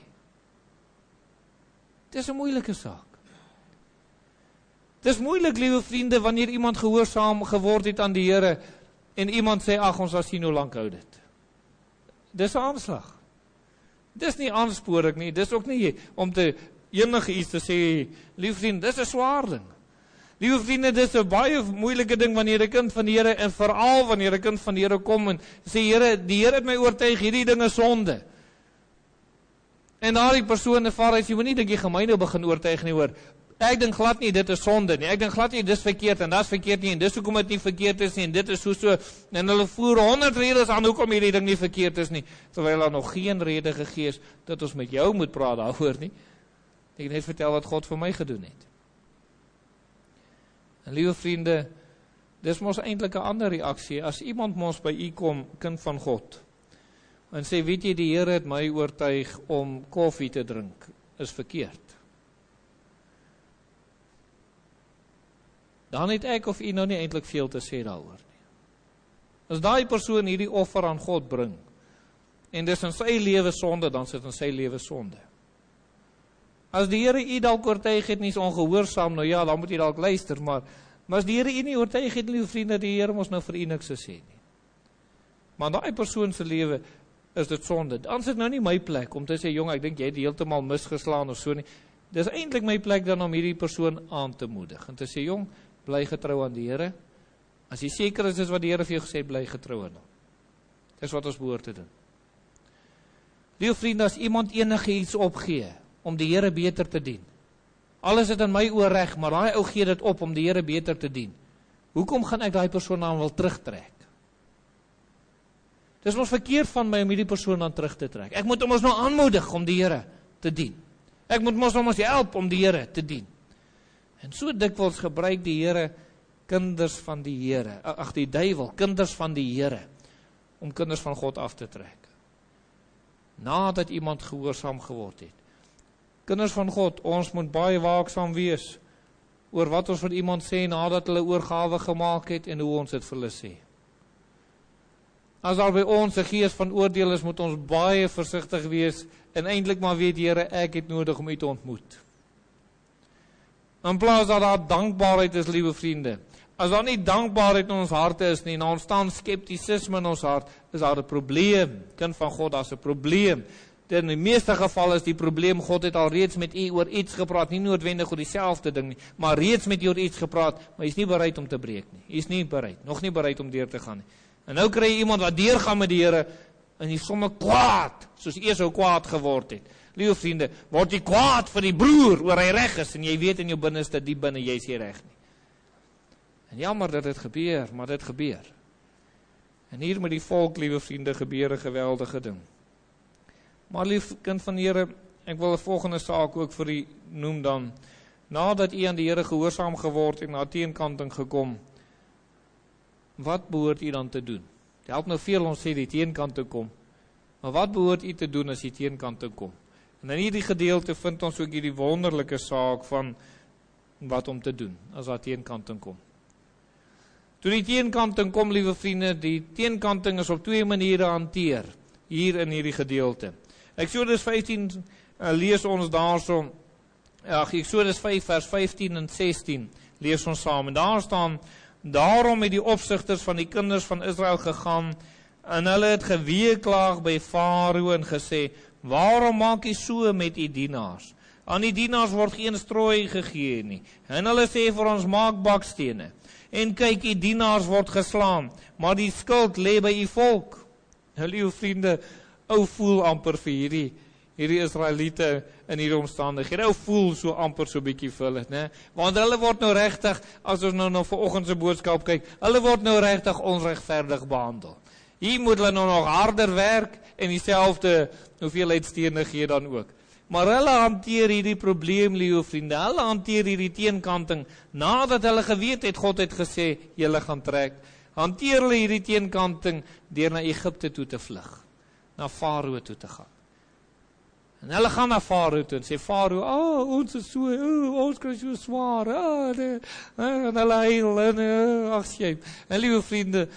Dis 'n moeilike saak. Dis moeilik, liewe vriende, wanneer iemand gehoorsaam geword het aan die Here, en iemand sê, ag, ons sal sien hoe lank hou dit. Dis 'n aanslag. Dis nie aansporing nie, dis ook nie om te enige iets te sê, liewe vriende, dis 'n swaar ding. Liewe vriende, dis 'n baie moeilike ding wanneer 'n kind van die Here, en veral wanneer 'n kind van die Here kom en sê, Here, die Here het my oortuig, hierdie ding is sonde. En daardie persoon ervaar hy, jy moet nie dink jy gaan my nou begin oortuig nie, hoor. Ek dink glad nie dit is sonde nie. Ek dink glad nie dis verkeerd en dis verkeerd nie en dis hoekom dit nie verkeerd is nie en dit is so en hulle voer 100 redes aan hoekom hierdie ding nie verkeerd is nie, terwyl daar nog geen rede gegee is dat ons met jou moet praat daaroor nie. Ek net vertel wat God vir my gedoen het. En liewe vriende, dis mos eintlik 'n ander reaksie as iemand mos by u kom, kind van God, en sê, weet jy, die Here het my oortuig om koffie te drink, is verkeerd. Dan het ek of u nou nie eintlik veel te sê daaroor nie. As daai persoon hierdie offer aan God bring, en dis in sy lewe sonde, dan sit in sy lewe sonde. As die Here u dalk oortuig het, nie is ongehoorsaam, nou ja, dan moet u dalk luister, maar as die Here u nie oortuig het, liewe vriende, die Here mos nou vir u niks te sê nie. Maar daai persoon se lewe is dit sonde. Dan is dit nou nie my plek om te sê, jong, ek dink jy het heeltemal misgeslaan of so nie. Dis eintlik my plek dan om hierdie persoon aan te moedig en te sê, jong, bly getrou aan die Here. As jy seker is wat die Here vir jou gesê, bly getrou aan hom. Dis wat ons behoort te doen. Liewe vriende, as iemand enige iets opgee om die Here beter te dien, alles het in my oor reg, maar daai ou gee dit op om die Here beter te dien, hoekom gaan ek daai persoon dan wil terugtrek? Dis mos verkeerd van my om hierdie persoon dan terug te trek. Ek moet hom ons nou aanmoedig om die Here te dien. Ek moet mos ons help om die Here te dien. En so dikwels gebruik die Here kinders van die Here, ag die duiwel, kinders van die Here, om kinders van God af te trek. Nadat iemand gehoorsaam geword het. Kinders van God, ons moet baie waaksaam wees oor wat ons van iemand sê nadat hulle oorgawe gemaak het en hoe ons dit vir hulle sê. As daar by ons 'n gees van oordeel is, moet ons baie versigtig wees en eintlik maar weet, Here, ek het nodig om u te ontmoet. In plaas dat daar dankbaarheid is, liewe vriende, as daar nie dankbaarheid in ons harte is nie, en ontstaan skeptisisme in ons hart, is daar 'n probleem. Kind van God, daar's 'n probleem. In die meeste geval is die probleem, God het al reeds met u oor iets gepraat, nie noodwendig oor dieselfde ding nie, maar reeds met u oor iets gepraat, maar hy is nie bereid om te breek nie. Hy is nie bereid, nog nie bereid om deur te gaan nie. En nou kry jy iemand wat deurgaan met die Here, en hy is sommer kwaad, soos Esau kwaad geword het. Liewe vriende, word jy kwaad vir die broer, oor hy reg is, en jy weet in jou binneste, die binne, jy is nie reg nie. En jammer dat dit gebeur, maar dit gebeur. En hier met die volk, liewe vriende, gebeur 'n geweldige ding. Maar lief kind van die Here, ek wil 'n volgende saak ook vir u noem dan. Nadat u aan die Here gehoorsaam geword en na teenkanting gekom, wat behoort u dan te doen? Het help nou veel ons sê die teenkanting kom, maar wat behoort u te doen as die teenkanting kom? En in hierdie gedeelte vind ons ook hierdie wonderlike saak van wat om te doen as daar teenkanting kom. Toe die teenkanting kom, liewe vriende, die teenkanting is op twee maniere hanteer, hier in hierdie gedeelte. Eksodus 15 lees ons daarso, Eksodus 5 vers 15 en 16, Lees ons saam. En daar staan, daarom het die opsigters van die kinders van Israel gegaan, en hulle het geweeklaag by Farao en gesê, waarom maak jy so met die dienaars? Aan die dienaars word geen strooi gegee nie. En hulle sê vir ons, maak bakstene. En kyk, die dienaars word geslaan, maar die skuld lê by die volk. Hulle vriende, ou voel amper vir hierdie Israeliete in hierdie omstandighede. Ou voel so amper so bietjie vir hulle, né? Want hulle word nou regtig, as ons nou vanoggend se boodskap kyk, hulle word nou regtig onregverdig behandel. Hier moet hulle nou nog harder werk en dieselfde hoeveelheid stene gee dan ook. Maar hulle hanteer hierdie probleem, liewe vriende, hulle hanteer hierdie teenkanting, nadat hulle geweet het, God het gesê, julle gaan trek, hanteer hulle hierdie teenkanting, deur na Egipte toe te vlug, na Farao toe te gaan. En hulle gaan na Farao toe en sê, Farao, ons is so, ons kry so swaar, en hulle huil, en ag shame. En liewe vriende,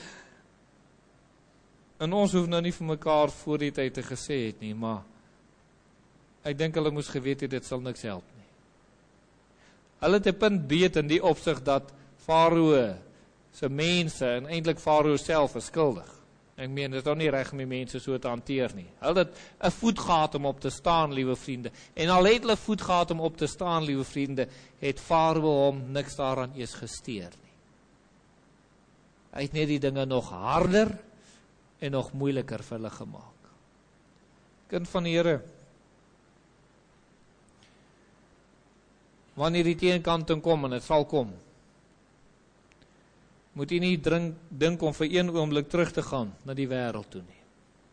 en ons hoef nou nie vir mekaar voor die tyd te gesê het nie, maar ek dink hulle moes geweet het, dit sal niks help nie. Hulle het 'n punt beet in die opsig dat Farao se mense, en eintlik Farao self is skuldig. Ek meen, dit is ook nie reg om die mense so te hanteer nie. Hulle het 'n voet gehad om op te staan, liewe vriende. En al het hulle voet gehad om op te staan, liewe vriende, het Farao hom niks daaraan eers gesteer nie. Hy het net die dinge nog harder en nog moeiliker vir hulle gemaak. Kind van die Here, wanneer die teenkanting kom, en het sal kom, moet jy nie dink om vir een oomblik terug te gaan na die wêreld toe nie.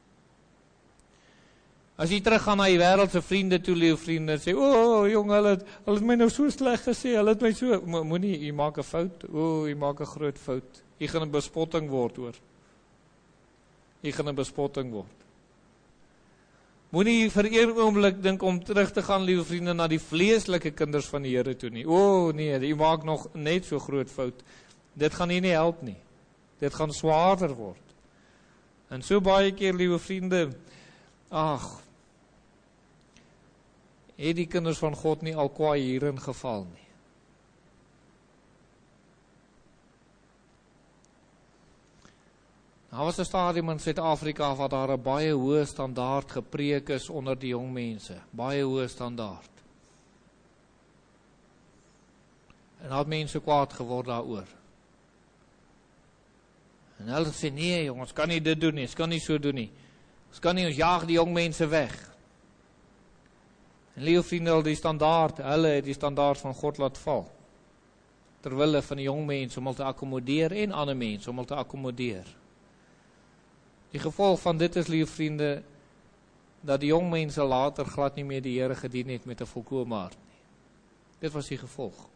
As jy teruggaan na die wêreld se vriende toe, liewe vriende, en sê, jong, hulle het my nou so sleg gesê, hulle het my so, moenie, jy maak 'n fout, jy maak 'n groot fout, jy gaan 'n bespotting word, hoor. Jy gaan 'n bespotting word. Moenie vir een oomblik dink om terug te gaan, liewe vriende, na die vleeslike kinders van die Here toe nie. Nee, jy maak nog net so groot fout. Dit gaan nie help nie. Dit gaan swaarder word. En so baie keer, liewe vriende, het die kinders van God nie al kwaai hierin geval nie. Daar was 'n stadium in Suid-Afrika waar daar 'n baie hoë standaard gepreek is onder die jong mense. Baie hoë standaard. En daar het mense kwaad geword daaroor. En hulle sê, nee jong, ons kan nie dit doen nie, ons kan nie so doen nie. Ons jaag die jong mense weg. En liewe vriende, hulle het die standaard van God laat val. Terwille van die jong mense om hulle te akkommodeer en ander mense om hulle te akkommodeer. Die gevolg van dit is, liewe vriende, dat die jong mense later glad nie meer die Here gedien het met 'n volkome hart nie. Dit was die gevolg.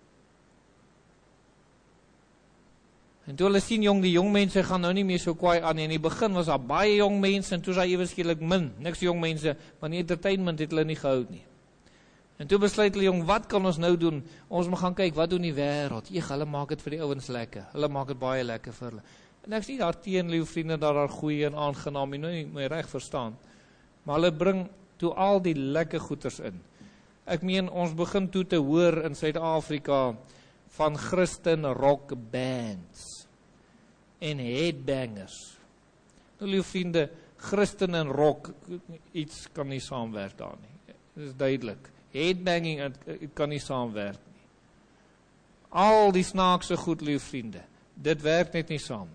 En toe hulle sien, die jong mense gaan nou nie meer so kwaai aan nie. In die begin was daar baie jong mense en toe is daar ewe skielik min, niks jong mense, maar die entertainment het hulle nie gehou nie. En toe besluit hulle, wat kan ons nou doen? Ons moet gaan kyk, wat doen die wêreld? Hulle maak dit vir die ouens lekker. Hulle maak dit baie lekker vir hulle. En ek sê daarteen, liewe vriende, dat daar goeie en aangenaam, nie my reg verstaan. Maar hulle bring toe al die lekker goeders in. Ek meen, ons begin toe te hoor in Suid-Afrika van Christen rock bands en headbangers. Nou, liewe vriende, Christen en rock, iets kan nie saamwerk daar nie. Dit is duidelik. Headbanging kan nie saamwerk nie. Al die snaakse goed, liewe vriende, dit werk net nie saam nie.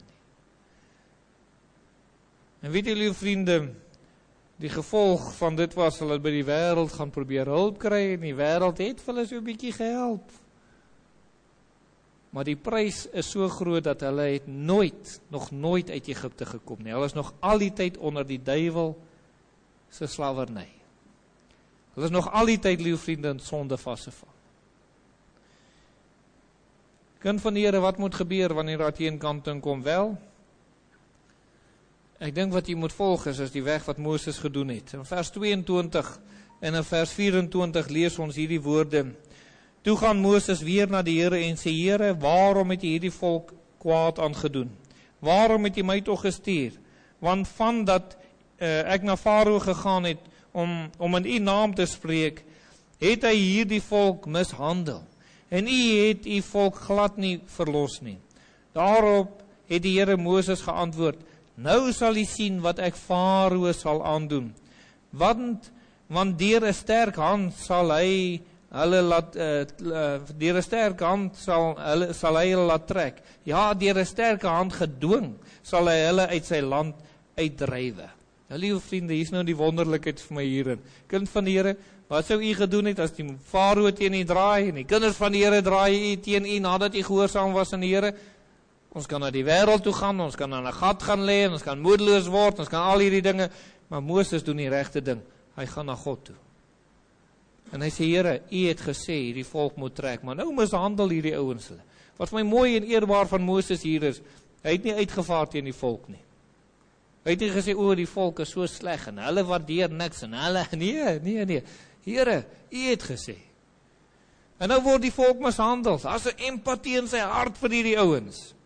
En weet jy, liewe vriende, die gevolg van dit was, hulle by die wêreld gaan probeer hulp kry, en die wêreld het vir hulle so 'n bietjie gehelp. Maar die prys is so groot, dat hulle het nog nooit uit Egipte gekom nie. Hulle is nog al die tyd onder die duiwel se slawerny. Hulle is nog al die tyd, liewe vriende, in sonde vasgevang. Kind van die Here, wat moet gebeur wanneer daar teenkanting kom? Wel, ek dink wat jy moet volg is die weg wat Moses gedoen het. In vers 22 en in vers 24 lees ons hierdie woorde. Toe gaan Moses weer na die Here en sê, Here, waarom het jy hierdie volk kwaad aangedoen? Waarom het jy my toch gestuur? Want van dat ek na Farao gegaan het om in u naam te spreek, het hy hierdie volk mishandel. en u het u volk glad nie verlos nie. Daarop het die Here Moses geantwoord, nou sal u sien wat ek Farao sal aandoen, want deur 'n sterk hand sal hy hulle laat deur 'n sterke hand sal hy hulle laat trek. Ja, deur 'n sterke hand gedwing sal hy hulle uit sy land uitdrywe. Nou, liewe vriende, hier is nou die wonderlikheid vir my hierin. Kind van die Here, wat sou u gedoen het as die Farao teen u draai en die kinders van die Here draai u teen u nadat u gehoorsaam was aan die Here? Ons kan na die wêreld toe gaan, ons kan aan 'n gat gaan lê, ons kan moedeloos word, ons kan al hierdie dinge, maar Moses doen die regte ding. Hy gaan na God toe. En hy sê, Here, u het gesê, hierdie volk moet trek, maar nou mishandel hierdie ouens hulle. Wat vir my mooi en eerbaar van Moses hier is, hy het nie uitgevaar teen die volk nie. Hy het nie gesê, o, die volk is so sleg, en hulle waardeer niks, en hulle, nee. Here, u het gesê. En nou word die volk mishandel, as 'n empatie in sy hart vir hierdie ouens.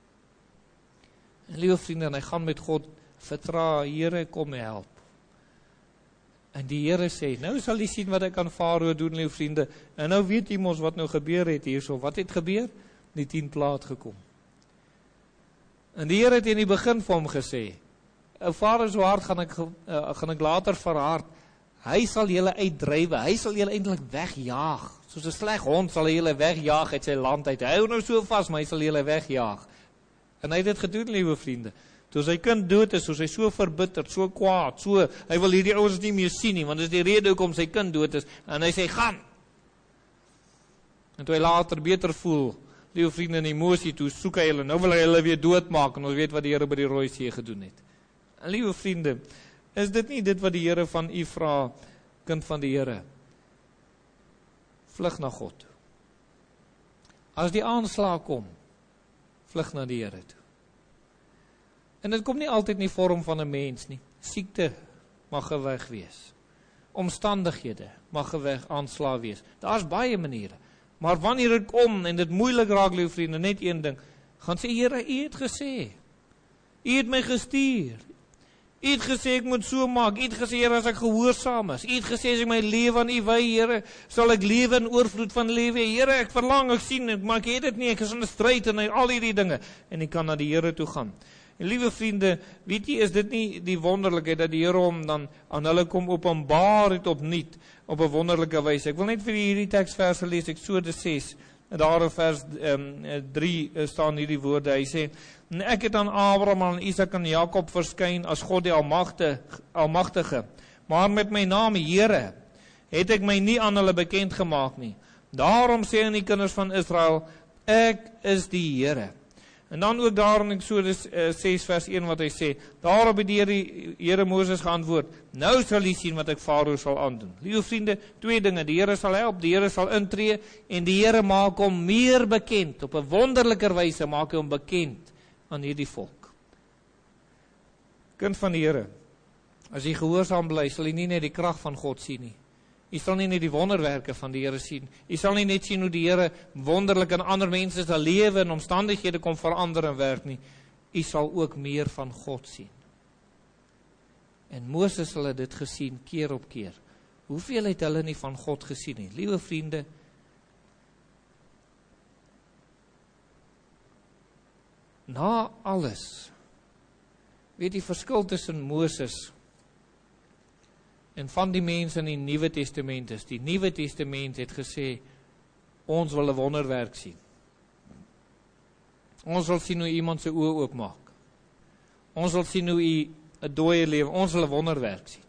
En liewe vriende, en hy gaan met God vertra, Here, kom help. En die Here sê, nou sal jy sien wat ek aan Farao doen, liewe vriende. En nou weet jy mos wat nou gebeur het hierso. Wat het gebeur? Die 10 plaae gekom. En die Here het in die begin vir hom gesê, Farao so hard gaan ek later verhard. Hy sal julle uitdrywe, hy sal julle eintlik wegjaag. Soos 'n sleg hond sal hy julle wegjaag uit sy land uit. Hy hou nou so vas, maar hy sal julle wegjaag. En hy het dit gedoen, liewe vriende. Toe sy kind dood is, soos hy so verbitterd, so kwaad, hy wil hierdie ouens nie meer sien nie, want dit is die rede hoekom sy kind dood is, en hy sê, gaan! En toe hy later beter voel, liewe vriende, in emosie toe, soek hy hulle, nou wil hy hulle weer doodmaak, en ons weet wat die Here by die Rooi See gedoen het. En liewe vriende, is dit nie dit wat die Here van u vra, kind van die Here? Vlug na God toe. As die aanslag kom, vlug na die Here toe. En dit kom nie altyd in die vorm van 'n mens nie. Siekte mag geweg wees. Omstandighede mag geweg aansla wees. Daar's baie maniere. Maar wanneer dit kom en dit moeilik raak, liewe vriende, net een ding, gaan sê, Here, u het gesê. U het my gestuur. U het gesê ek moet so maak. U het gesê, Here, as ek gehoorsaam is. U het gesê as ek my lewe aan u wy, Here, sal ek lewe in oorvloed van lewe. Here, ek verlang, ek sien, maar ek het dit nie. Ek is in 'n stryd en al hierdie dinge. En ek kan na die Here toe gaan. En liewe vriende, weet jy, is dit nie die wonderlikheid dat die Here hom dan aan hulle kom openbaar het opnuut op 'n wonderlike wyse. Ek wil net vir hierdie teksverse lees, Eksodus 6, daar in vers 3 staan hierdie woorde. Hy sê, ek het aan Abraham, aan Isak en Jakob verskyn as God die Almagtige, maar met my naam Here het ek my nie aan hulle bekend gemaak nie. Daarom sê aan die kinders van Israel, ek is die Here. En dan ook daar in Eksodus 6 vers 1 wat hy sê, daarop het die Here Moses geantwoord, nou sal jy sien wat ek Farao sal aandoen. Liewe vriende, 2 dinge, die Here sal help, die Here sal intree, en die Here maak hom meer bekend, op 'n wonderliker wyse maak hy hom bekend aan hierdie volk. Kind van die Here, as jy gehoorsaam bly, sal jy nie net die krag van God sien nie. Jy sal nie net die wonderwerke van die Here sien. Jy sal nie net sien hoe die Here wonderlik in ander mense se lewe en omstandighede kom verander en werk nie. Jy sal ook meer van God sien. En Moses het dit gesien keer op keer. Hoeveel het hulle nie van God gesien nie? Liewe vriende, na alles, weet die verskil tussen Moses en van die mense in die Nuwe Testament is. Die Nuwe Testament het gesê, ons wil 'n wonderwerk sien. Ons wil sien hoe iemand sy oë oopmaak. Ons wil sien hoe 'n dooie lewe, ons wil 'n wonderwerk sien.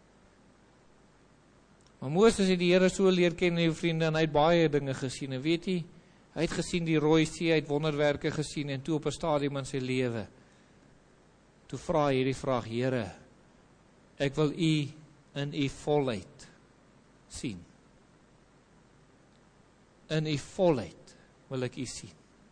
Maar Moses het die Here so leer ken, my vriende, en hy het baie dinge gesien. En weet jy, hy het gesien die Rooi See, hy het wonderwerke gesien, en toe op 'n stadium in sy lewe, toe vra hy hierdie vraag, Here, ek wil u in u volheid sien. In u volheid wil ek u sien.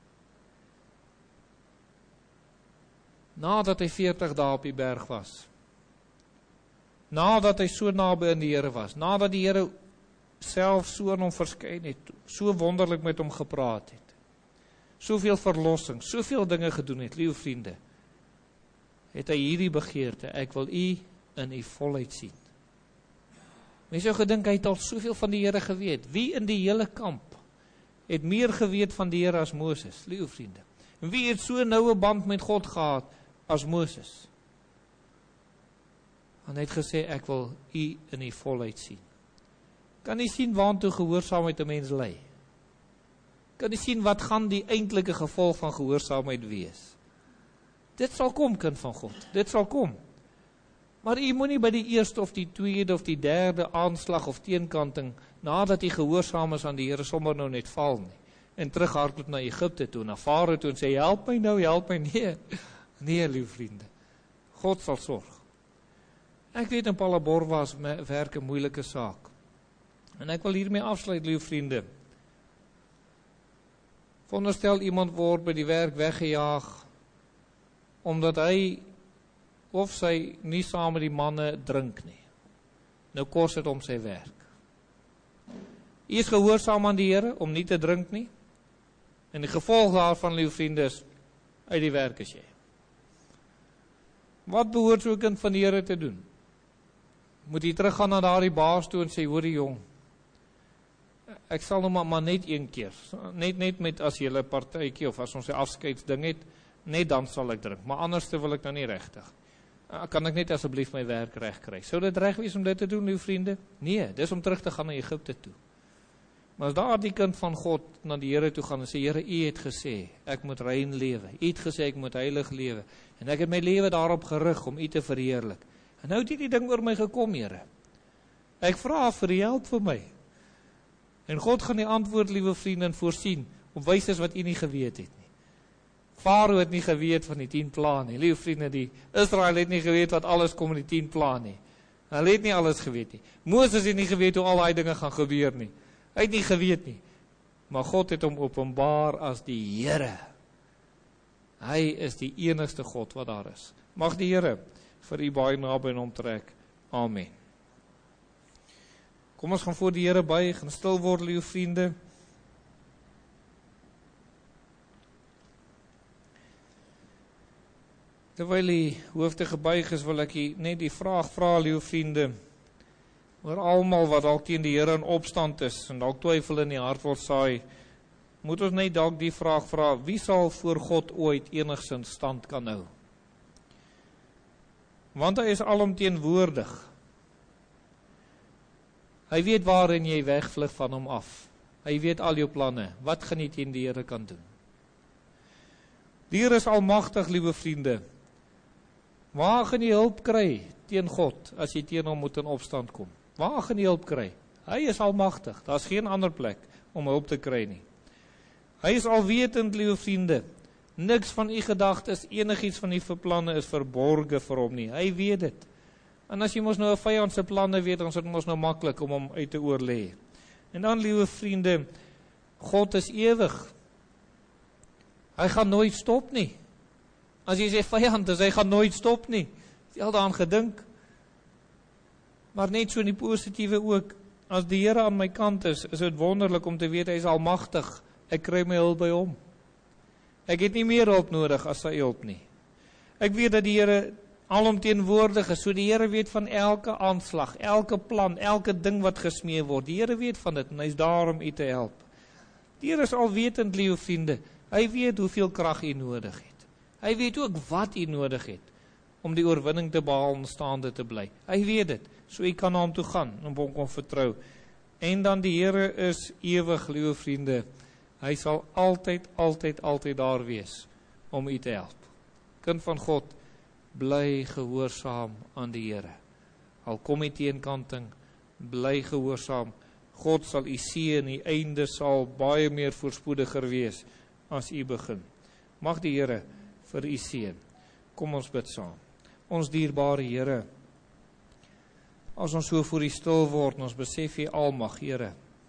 Nadat hy 40 dae op die berg was, nadat hy so naby aan die Here was, nadat die Here self so aan hom verskyn het, so wonderlik met hom gepraat het, soveel verlossing, soveel dinge gedoen het, liewe vriende, het hy hierdie begeerte, ek wil u in u volheid sien. Mens sou gedink, hy het al soveel van die Here geweet. Wie in die hele kamp het meer geweet van die Here as Moses, liewe vriende. En wie het so noue band met God gehad as Moses? En hy het gesê, ek wil u in die volheid sien. Kan jy sien waantoe gehoorsaamheid 'n mens lei? Kan jy sien wat gaan die eintlike gevolg van gehoorsaamheid wees? Dit sal kom, kind van God, dit sal kom. Maar jy moet nie by die eerste of die tweede of die derde aanslag of teenkanting, nadat jy gehoorsaam is aan die Here, sommer nou net val nie. En terughardloop na Egipte toe, na Farao toe en sê, help my nou, help my. Nee, lieve vriende. God sal sorg. Ek weet in Palaborwa werk 'n moeilike saak. En ek wil hiermee afsluit, lieve vriende. Veronderstel iemand word by die werk weggejaag, omdat hy of sy nie saam met die manne drink nie. Nou kos dit om sy werk. Hy is gehoorsaam aan die Here om nie te drink nie. En die gevolg daarvan, lieve vriende, is uit die werk is jy. Wat behoort so 'n kind van die Here te doen? Moet hy teruggaan na daardie baas toe en sê, hoorie jong, ek sal nou maar net een keer, net met as jy 'n partytjie of as ons 'n afskeidsding het, net dan sal ek drink, maar anders wil ek nou nie regtig. Kan ek net asseblief my werk reg kry? Sou dit reg wees om dit te doen, lieve vriende? Nee, dis om terug te gaan na Egipte toe. Maar as daar die kind van God na die Here toe gaan en sê, Here, u het gesê, ek moet rein lewe. U het gesê, ek moet heilig lewe. En ek het my lewe daarop gerig om u te verheerlik. En nou het die ding oor my gekom, Here. Ek vra vir u help vir my. En God gaan die antwoord, liewe vriende, voorsien, op wyses wat u nie geweet het nie. Farao het nie geweet van die 10 plane nie. Liewe vriende, die Israel het nie geweet wat alles kom in die 10 plane nie. Hulle het nie alles geweet nie. Moses het nie geweet hoe al daai dinge gaan gebeur nie. Hy het nie geweet nie. Maar God het hom openbaar as die Here. Hy is die enigste God wat daar is. Mag die Here vir u baie naby aan hom trek. Amen. Kom ons gaan voor die Here buig en stil word, liewe vriende. Terwyl die hoofde gebuig is, wil ek net die vraag vra, liewe vriende, oor almal wat dalk teen die Here in opstand is en dalk twyfel in die hart wil saai, moet ons net dalk die vraag vra, wie sal voor God ooit enigsins stand kan hou? Want hy is alomteenwoordig. Hy weet waarin jy wegvlug van hom af. Hy weet al jou planne. Wat gaan jy teen die Here kan doen? Die Here is almagtig, liewe vriende. Waar gaan jy hulp kry teen God as jy teen hom moet in opstand kom? Waar gaan jy hulp kry? Hy is almagtig. Daar's geen ander plek om hulp te kry nie. Hy is alwetend, liewe vriende. Niks van u gedagtes, enigiets van u planne is verborge vir hom nie. Hy weet dit. En as jy mos nou 'n vyand se planne weet, dan is dit mos nou maklik om hom uit te oorlê. En dan, liewe vriende, God is ewig. Hy gaan nooit stop nie. As jy sê vyand is, hy gaan nooit stop nie. Het jy al daaraan gedink? Maar net so in die positiewe ook, as die Here aan my kant is dit wonderlik om te weet, hy is almagtig. Ek kry my hulp by hom. Ek het nie meer hulp nodig as sy hulp nie. Ek weet dat die Here alomteenwoordig is, so die Here weet van elke aanslag, elke plan, elke ding wat gesmee word. Die Here weet van dit en hy is daar om u te help. Die Here is alwetend, liewe vriende. Hy weet hoeveel krag u nodig het. Hy weet ook wat u nodig het om die oorwinning te behaal en staande te bly. Hy weet dit, so u kan na hom toe gaan en op hom kon vertrou. En dan die Here is ewig, liewe vriende. Hy sal altyd daar wees om u te help. Kind van God, bly gehoorsaam aan die Here. Al kom die teenkanting, bly gehoorsaam. God sal u seën, die einde sal baie meer voorspoediger wees as u begin. Mag die Here vir u seën. Kom ons bid saam. Ons dierbare Here, as ons so voor u stil word, ons besef u almag, Here.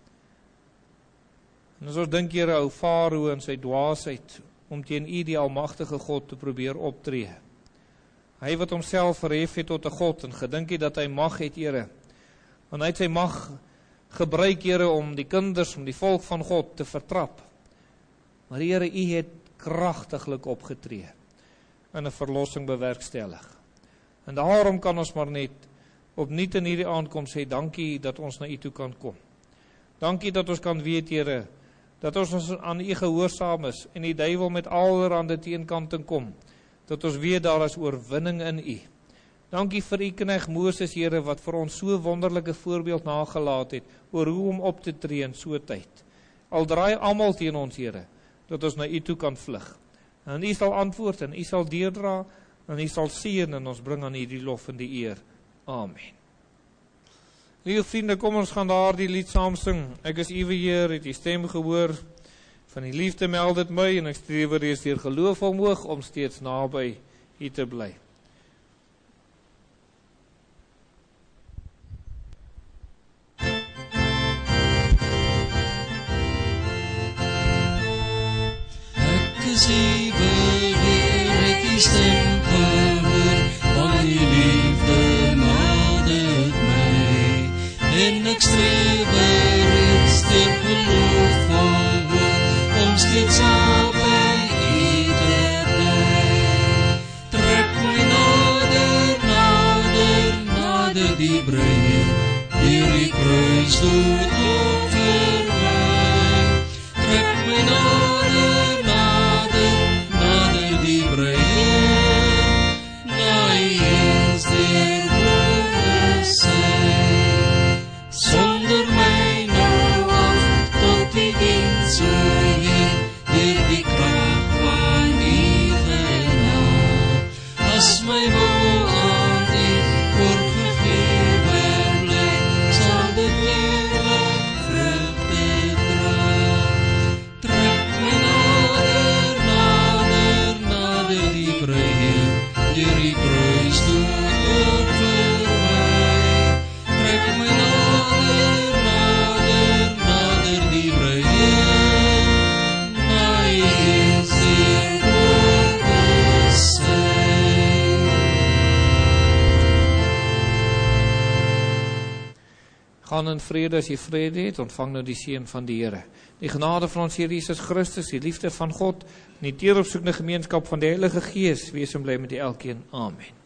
En as ons dink, Here, ou Farao en sy dwaasheid om teen u die almagtige God te probeer optree. Hy wat homself verhef het tot 'n God en gedink het dat hy mag het, Here. Want hy het sy mag gebruik, Here, om die kinders, om die volk van God te vertrap. Maar Here, u het kragtiglik opgetree en 'n verlossing bewerkstellig. En daarom kan ons maar net opnuut in hierdie aand kom sê, dankie dat ons na u toe kan kom. Dankie dat ons kan weet, Here, dat ons aan U gehoorsaam is en die duiwel met allerhande teenkanting kom, dat ons weet daar is oorwinning in U. Dankie vir U knegt Moses, Here, wat vir ons so wonderlike voorbeeld nagelaat het, oor hoe om op te tree in so tyd. Al draai almal teen ons, Here, dat ons na U toe kan vlug. En U sal antwoord, en U sal deurdra, en U sal seën, en ons bring aan U die lof en die eer. Amen. Liewe vriende, kom ons gaan daar die lied saam sing. Ek is Uwe Heer, het die stem gehoor, van die liefde meld dit my, en ek streef reeds deur geloof omhoog, om steeds naby U te bly. Uwe Heer, het die stem gehoor, van die liefde meld dit my, en ek streef reeds deur geloof omhoog, om steeds naby U te bly. Trek my nader, nader, nader die breë, deur die kruisdood op vir my. Trek my nader, nader die breë, na eens deur woordesy. Sonder my nou af tot die diens, o Heer, deur die krag van U genade. As my wil aan U oorgegewe bly, sal dit ewig vrugte dra. Trek my nader, nader die breë, deur die kruisdood op vir my. Trek my nader, nader die breë, na eens deur woordesy. Gaan in vrede as jy vrede het, ontvang nou die seën van die Here. Die genade van ons Here Jesus Christus, die liefde van God, en die teeropsoekende gemeenskap van die Heilige Gees, wees en bly met die elkeen. Amen.